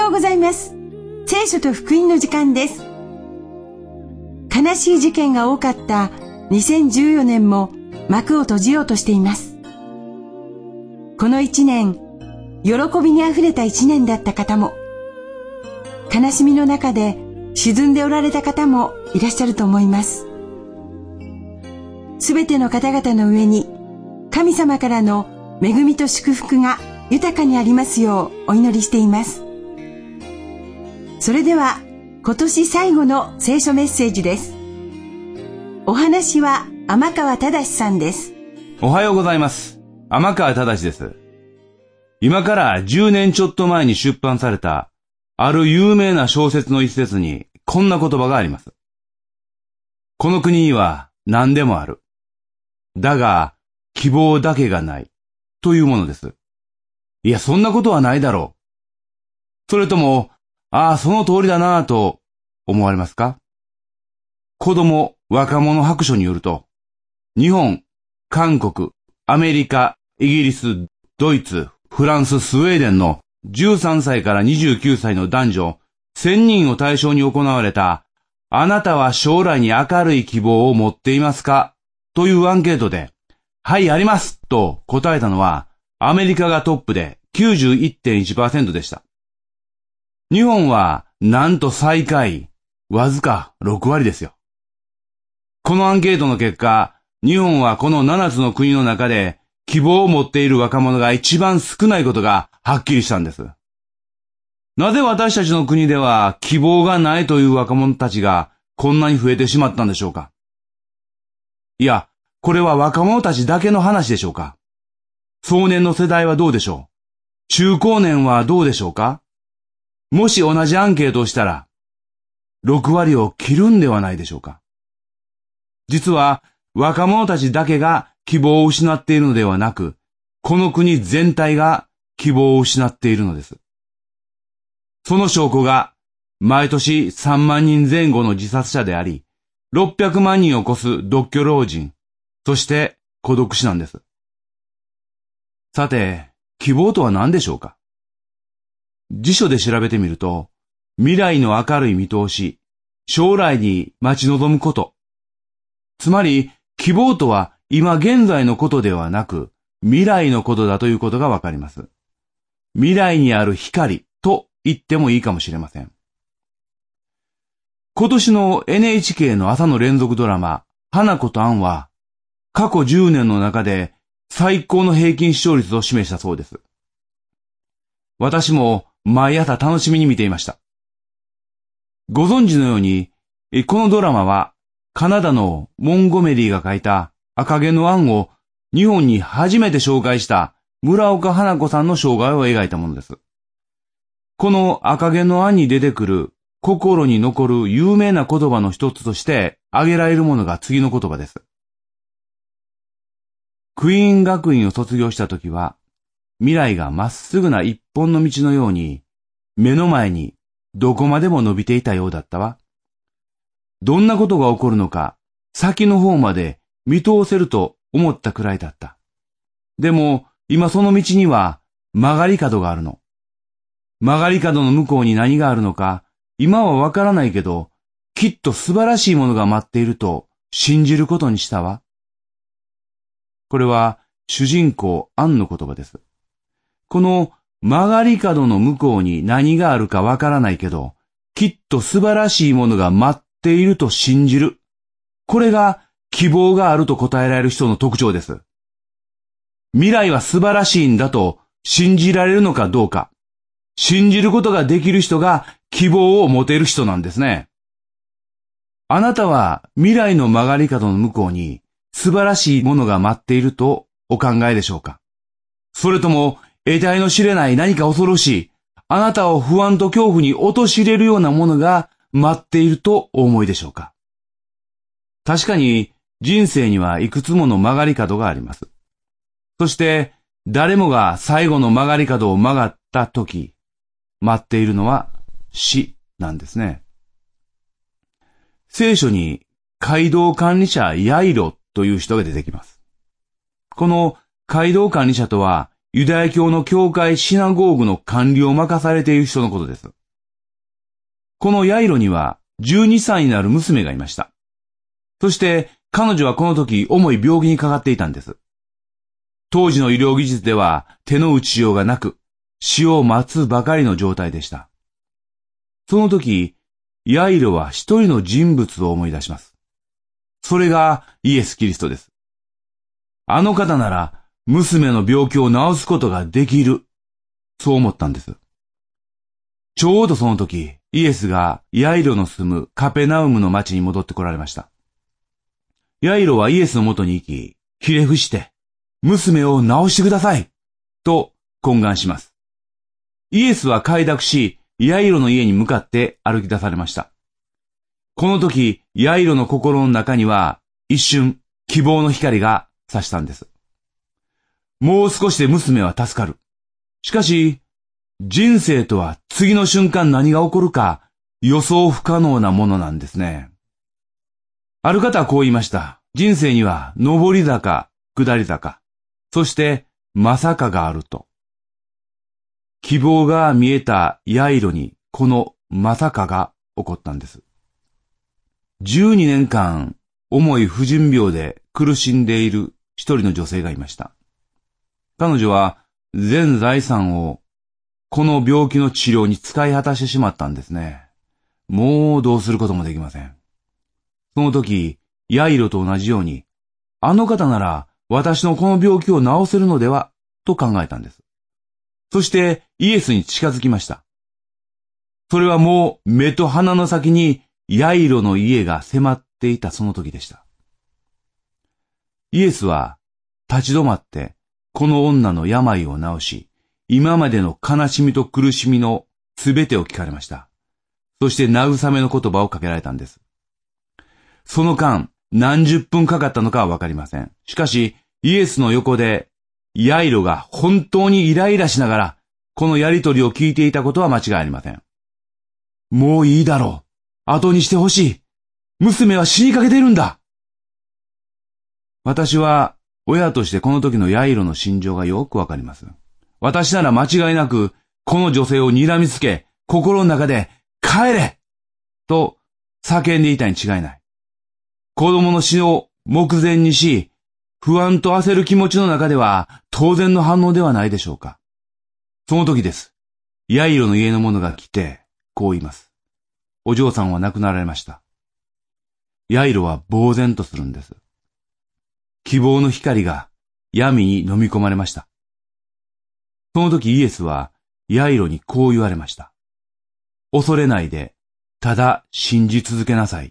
ようございます。聖書と福音の時間です。悲しい事件が多かった2014年も幕を閉じようとしています。この一年、喜びにあふれた一年だった方も、悲しみの中で沈んでおられた方もいらっしゃると思います。すべての方々の上に神様からの恵みと祝福が豊かにありますようお祈りしています。それでは今年最後の聖書メッセージです。お話は天川忠さんです。 おはようございます。天川忠です。今から10年ちょっと前に出版されたある有名な小説の一節にこんな言葉があります。この国には何でもある。だが希望だけがないというものです。いや、そんなことはないだろう。それとも、その通りだなぁと思われますか？子供、若者白書によると、日本、韓国、アメリカ、イギリス、ドイツ、フランス、スウェーデンの13歳から29歳の男女1000人を対象に行われた、あなたは将来に明るい希望を持っていますかというアンケートで、はい、ありますと答えたのは、アメリカがトップで 91.1% でした。日本はなんと最下位、わずか6割ですよ。このアンケートの結果、日本はこの7つの国の中で希望を持っている若者が一番少ないことがはっきりしたんです。なぜ私たちの国では希望がないという若者たちがこんなに増えてしまったんでしょうか？いや、これは若者たちだけの話でしょうか？壮年の世代はどうでしょう？中高年はどうでしょうか？もし同じアンケートをしたら、6割を切るんではないでしょうか？実は、若者たちだけが希望を失っているのではなく、この国全体が希望を失っているのです。その証拠が、毎年3万人前後の自殺者であり、600万人を超す独居老人、そして孤独死なんです。さて、希望とは何でしょうか？辞書で調べてみると、未来の明るい見通し、将来に待ち望むこと。つまり、希望とは今現在のことではなく、未来のことだということがわかります。未来にある光と言ってもいいかもしれません。今年の NHK の朝の連続ドラマ、花子とアンは、過去10年の中で最高の平均視聴率を示したそうです。私も毎朝楽しみに見ていました。ご存知のように、このドラマはカナダのモンゴメリーが書いた赤毛のアンを日本に初めて紹介した村岡花子さんの生涯を描いたものです。この赤毛のアンに出てくる心に残る有名な言葉の一つとして挙げられるものが次の言葉です。クイーン学院を卒業したときは、未来がまっすぐな一本の道のように、目の前にどこまでも伸びていたようだったわ。どんなことが起こるのか、先の方まで見通せると思ったくらいだった。でも、今その道には曲がり角があるの。曲がり角の向こうに何があるのか、今はわからないけど、きっと素晴らしいものが待っていると信じることにしたわ。これは主人公アンの言葉です。この曲がり角の向こうに何があるかわからないけど、きっと素晴らしいものが待っていると信じる。これが希望があると答えられる人の特徴です。未来は素晴らしいんだと信じられるのかどうか。信じることができる人が希望を持てる人なんですね。あなたは未来の曲がり角の向こうに素晴らしいものが待っているとお考えでしょうか？それとも得体の知れない何か恐ろしい、あなたを不安と恐怖に陥れるようなものが待っているとお思いでしょうか？確かに人生にはいくつもの曲がり角があります。そして誰もが最後の曲がり角を曲がった時、待っているのは死なんですね。聖書に街道管理者ヤイロという人が出てきます。この街道管理者とはユダヤ教の教会シナゴーグの管理を任されている人のことです。このヤイロには12歳になる娘がいました。そして彼女はこの時重い病気にかかっていたんです。当時の医療技術では手の打ちようがなく、死を待つばかりの状態でした。その時、ヤイロは一人の人物を思い出します。それがイエス・キリストです。あの方なら娘の病気を治すことができる。そう思ったんです。ちょうどその時、イエスがヤイロの住むカペナウムの町に戻ってこられました。ヤイロはイエスのもとに行き、ひれ伏して、娘を治してくださいと懇願します。イエスは快諾し、ヤイロの家に向かって歩き出されました。この時、ヤイロの心の中には一瞬希望の光が差したんです。もう少しで娘は助かる。しかし、人生とは次の瞬間何が起こるか予想不可能なものなんですね。ある方はこう言いました。人生には上り坂、下り坂、そしてまさかがあると。希望が見えたヤイロにこのまさかが起こったんです。12年間重い不順病で苦しんでいる一人の女性がいました。彼女は全財産をこの病気の治療に使い果たしてしまったんですね。もうどうすることもできません。その時、ヤイロと同じように、あの方なら私のこの病気を治せるのではと考えたんです。そしてイエスに近づきました。それはもう目と鼻の先にヤイロの家が迫っていたその時でした。イエスは立ち止まってこの女の病を治し、今までの悲しみと苦しみのすべてを聞かれました。そして慰めの言葉をかけられたんです。その間、何十分かかったのかはわかりません。しかし、イエスの横で、ヤイロが本当にイライラしながら、このやりとりを聞いていたことは間違いありません。もういいだろう。後にしてほしい。娘は死にかけているんだ。私は、親としてこの時のヤイロの心情がよくわかります。私なら間違いなく、この女性を睨みつけ、心の中で、帰れと叫んでいたに違いない。子供の死を目前にし、不安と焦る気持ちの中では当然の反応ではないでしょうか。その時です。ヤイロの家の者が来て、こう言います。お嬢さんは亡くなられました。ヤイロは呆然とするんです。希望の光が闇に飲み込まれました。その時イエスはヤイロにこう言われました。恐れないで、ただ信じ続けなさい。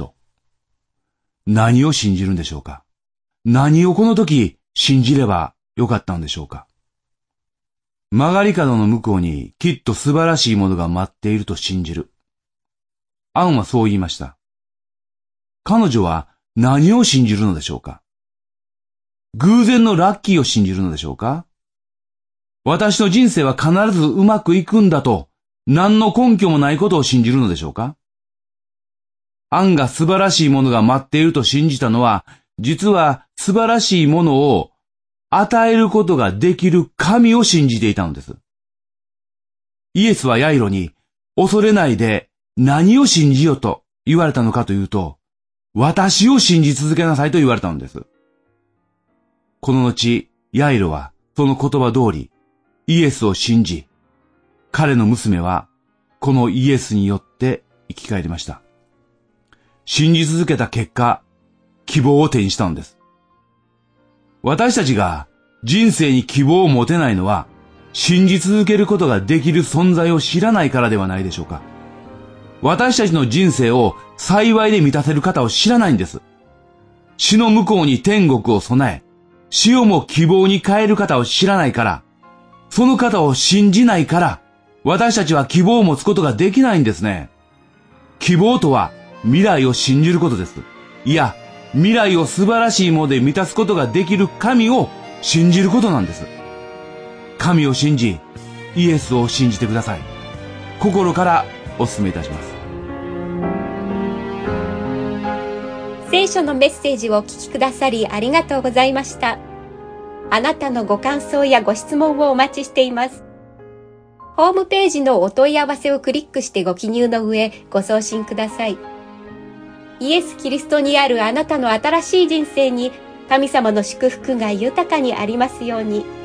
何を信じるんでしょうか？何をこの時信じればよかったんでしょうか？曲がり角の向こうにきっと素晴らしいものが待っていると信じる。アンはそう言いました。彼女は何を信じるのでしょうか？偶然のラッキーを信じるのでしょうか？私の人生は必ずうまくいくんだと何の根拠もないことを信じるのでしょうか？アンが素晴らしいものが待っていると信じたのは、実は素晴らしいものを与えることができる神を信じていたのです。イエスはヤイロに、恐れないで何を信じよと言われたのかというと、私を信じ続けなさいと言われたのです。この後、ヤイロはその言葉通り、イエスを信じ、彼の娘はこのイエスによって生き返りました。信じ続けた結果、希望を手にしたのです。私たちが人生に希望を持てないのは、信じ続けることができる存在を知らないからではないでしょうか。私たちの人生を幸いで満たせる方を知らないんです。死の向こうに天国を備え、死をも希望に変える方を知らないから、その方を信じないから、私たちは希望を持つことができないんですね。希望とは、未来を信じることです。いや、未来を素晴らしいもので満たすことができる神を信じることなんです。神を信じ、イエスを信じてください。心からお勧めいたします。 聖書のメッセージをお聞きくださりありがとうございました。 あなたのご感想やご質問をお待ちしています。ホームページのお問い合わせをクリックしてご記入の上、ご送信ください。イエス・キリストにあるあなたの新しい人生に、神様の祝福が豊かにありますように。